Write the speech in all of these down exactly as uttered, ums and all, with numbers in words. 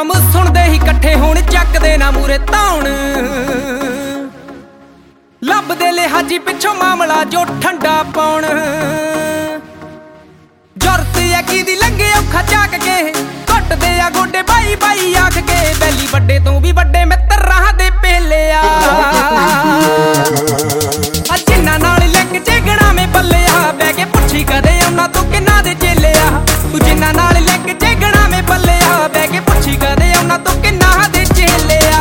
ਨਾਮ ਸੁਣਦੇ ਹੀ ਇਕੱਠੇ ਹੋਣ, ਚੱਕਦੇ ਨਾ ਮੂਰੇ ਧੌਣ। ਲੱਭਦੇ ਲਿਹਾਜੀ ਪਿੱਛੋਂ ਮਾਮਲਾ ਜੋ ਠੰਡਾ ਪਾਉਣ। ਜ਼ਰੂਰਤ ਐ ਕਿਹਦੀ ਲੰਘੇ ਔਖਾ ਚੱਕ ਕੇ, ਘੁੱਟਦੇ ਆ ਗੋਡੇ ਬਾਈ ਬਾਈ ਆਖ ਕੇ। ਬੈਲੀ ਵੱਡੇ ਤੋਂ ਵੀ ਵੱਡੇ ਮਿੱਤਰਾਂ ਦੇ ਪੇਲਿਆ, ਆ ਜਿੰਨਾਂ ਨਾਲ ਲਿੰਕ ਚੇਗਣਾ ਮੇ ਬੱਲਿਆ। ਬਹਿ ਕੇ ਪੁੱਛੀ ਕਦੇ ਉਹਨਾਂ ਤੋਂ ਕਿੰਨਾ ਦੇ ਚੇਲਿਆ, ਤੂੰ ਜਿੰਨਾਂ ਨਾਲ ਲਿੰਕ ਚੇਗਣਾ ਮੇ ਬੱਲਿਆ। ਬਹਿ ਕੇ ਪੁੱਛੀ ਕਦੇ ਉਹਨਾਂ ਤੋਂ ਕਿੰਨਾ ਦੇ ਚੇਲਿਆ।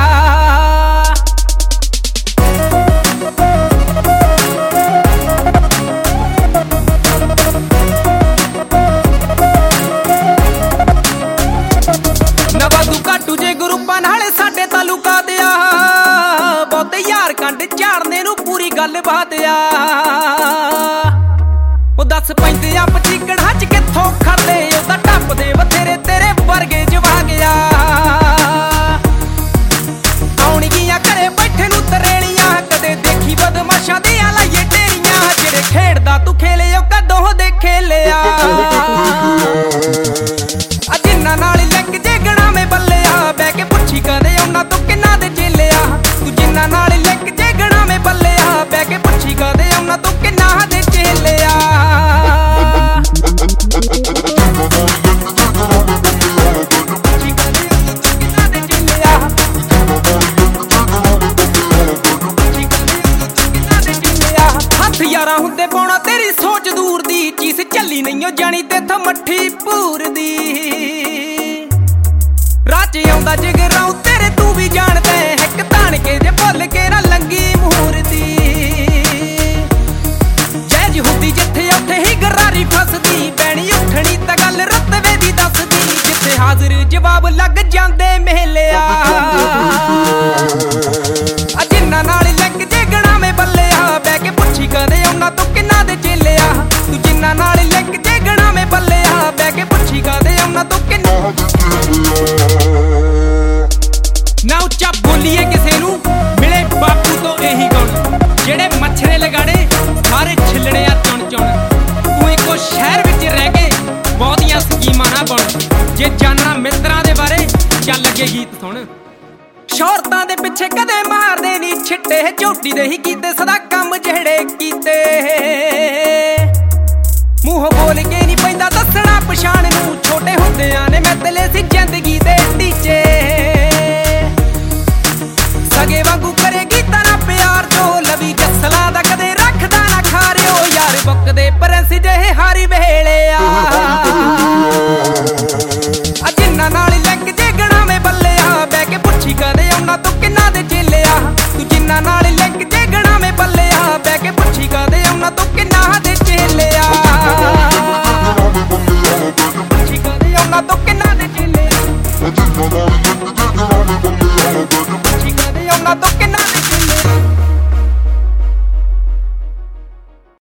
ਗਰੁੱਪਾਂ ਨਾਲੇ ਸਾਡੇ ਤਾਲੁਕਾ ਦਿਆ, ਬਹੁਤੇ ਯਾਰ ਕੰਡ ਝਾੜਨੇ ਨੂੰ ਪੂਰੀ ਗੱਲ ਬਾਤ ਆ। ਉਹ ਦੱਸ ਪੈਂਦੇ ਆ ਪਚੀਕੜਾਂ ਚ ਕਿੱਥੋਂ ਖੜਦੇ, ਉਹ ਤਾਂ ਟੱਪਦੇ ਬਥੇਰੇ ਤੇਰੇ ਵਰਗੇ ਜਵਾ ਗਿਆ। ਆਉਣਗੀਆਂ ਘਰੇ ਬੈਠੇ ਨੂੰ ਤਰੇਲੀਆਂ, ਕਦੇ ਦੇਖੀ ਬਦਮਾਸ਼ਾਂ ਦੀਆਂ ਲਾਈਏ ਢੇਰੀਆਂ। ਜਿਹੜੇ ਖੇਡਦਾ ਤੂੰ ਖੇਲੇ ਉਹ ਕਦੋਂ ਦੇ ਖੇਲਿਆ, ਆ ਜਿੰਨਾਂ ਨਾਲ ਲਿੰਕ ਜੇਗਣਾ ਮੇ ਬੱਲਿਆ। ਬਹਿ ਕੇ ਪੁੱਛੀ ਕਦੇ ਉਹਨਾਂ ਤੋਂ ਕਿੰਨਾ ਦੇ ਚੇਲਿਆ, ਤੂੰ ਜਿੰਨਾਂ ਨਾਲ ਲਿੰਕ ਜੇਗਣਾ ਮੇ ਬੱਲਿਆ। ਬਹਿ ਕੇ ਪੁੱਛੀ ਕਦੇ ਉਹਨਾਂ ਤੋਂ ਕਿੰਨਾ ਦੇ ਚੇਲਿਆ। ਹੱਥ ਯਾਰਾਂ ਹੁੰਦੇ ਪਾਉਣਾ ਤੇਰੀ ਸੋਚ ਦੂਰ ਦੀ, ਚੀਸ ਝੱਲੀ ਨਹੀਂ ਓ ਜਾਣੀ ਤੇਥੋਂ ਮੱਠੀ ਭੂਰ ਦੀ। ਰਾਹ ਚ ਆਉਂਦਾ ਜਿਗਰਾਉ ਤੇਰੇ ਤੂੰ ਵੀ ਜਾਣਦਾ, ਇੱਕ ਤਾਣ ਕੇ ਜੇ ਭੁੱਲ ਕੇ ਨਾ ਲੰਗੀ ਮੂਰਤੀ। ਜੈਜ ਹੁੰਦੀ ਜਿੱਥੇ ਉੱਥੇ ਹੀ ਗਰਾਰੀ ਫਸਦੀ, ਪੈਣੀ ਉੱਠਣੀ ਤਾਂ ਗੱਲ ਰਤਵੇ ਦੀ ਦੱਸਦੀ। ਜਿੱਥੇ ਹਾਜ਼ਰ ਜਵਾਬ ਲੱਗ ਜਾਂਦੇ ਮੇਲਿਆ, ਆ ਜਿੰਨਾਂ ਨਾਲ ਲਿੰਕ ਜੇਗਣਾ ਮੇ ਬੱਲਿਆ। ਬਹਿ ਕੇ ਪੁੱਛੀ ਕਦੇ ਉਹਨਾਂ ਤੋਂ ਕਿੰਨਾ ਦੇ ਚੇਲਿਆ, ਤੂੰ ਜਿੰਨਾਂ ਨਾਲ ਲਿੰਕ ਜੇਗਣਾ ਮੇ ਬੱਲਿਆ। ਬਹਿ ਕੇ ਪੁੱਛੀ ਕਦੇ ਉਹਨਾਂ ਤੋਂ ਕਿੰਨਾ ਨਾ ਉੱਚਾ ਬੋਲੀਏ ਕਿਸੇ ਨੂੰ ਮਿਲੇ ਬਾਪੂ ਤੋਂ ਇਹੀ ਗੁਣ। ਜਿਹੜੇ ਮੱਛਰੇ ਲਗਾੜੇ ਸਾਰੇ ਛਿੱਲਣੇ ਆ ਚੁਣ ਚੁਣ। ਤੂੰ ਇੱਕੋ ਸ਼ਹਿਰ ਵਿੱਚ ਰਹਿ ਕੇ ਬਹੁਤੀਆਂ ਸਕੀਮਾਂ ਨਾ ਬੁਣ। ਜੇ ਜਾਨਣਾ ਮਿੱਤਰਾਂ ਦੇ ਬਾਰੇ ਚੱਲ ਅੱਗੇ ਗੀਤ ਸੁਣ। ਸ਼ੌਹਰਤਾਂ ਦੇ ਪਿੱਛੇ ਕਦੇ ਮਾਰਦੇ ਨੀ ਛਿੱਟੇ, ਝੋਟੀ ਦੇ ਹੀ ਕੀਤੇ ਸਦਾ ਕੰਮ ਜਿਹੜੇ ਕੀਤੇ। ਮੂੰਹ ਬੋਲ ਕੇ ਨੀ ਪੈਂਦਾ ਦੱਸਣਾ ਪਛਾਣ ਨੂੰ, ਛੋਟੇ ਹੁੰਦਿਆਂ ਨੇ ਮਿੱਤਲੇ ਸੀ ਜ਼ਿੰਦਗੀ ਦੇ ਟੀਚੇ। ਸਗੇ ਵਾਂਗੂ ਕਰੇਗੀ ਤਨਾ ਪਿਆਰ ਜੋ, ਲਵੀ ਜੱਸਲਾ ਦਾ ਕਦੇ ਰੱਖਦਾ ਨਾ ਖਾਰਿਓ। ਯਾਰ ਬੁੱਕਦੇ ਪਰੰਸ ਜਿਹੇ ਹਾਰੀ ਵੇਲਿਆ, ਆ ਜਿੰਨਾਂ ਨਾਲ ਲਿੰਕ ਜੇਗਣਾ ਮੇ ਬੱਲਿਆ। ਬਹਿ ਕੇ ਪੁੱਛੀ ਕਦੇ ਉਹਨਾਂ ਤੋਂ ਕਿੰਨਾ ਦੇ ਚੇਲਿਆ, ਤੂੰ ਜਿੰਨਾਂ ਨਾਲ ਲਿੰਕ ਜੇਗਣਾ ਮੇ ਬੱਲਿਆ। ਬਹਿ ਕੇ ਪੁੱਛੀ ਕਦੇ ਉਹਨਾਂ ਤੋਂ ਕਿੰਨਾ ਦੇ ਚੇਲਿਆ, ਪੁੱਛੀ ਕਦੇ ਉਹਨਾਂ ਤੋਂ ਕਿੰਨਾ ਦੇ ਚੇਲਿਆ। ਪੁੱਛੀ ਕਦੇ ਉਹਨਾਂ ਤੋਂ ਕਿੰਨਾ ਦੇ ਚੇਲਿਆ।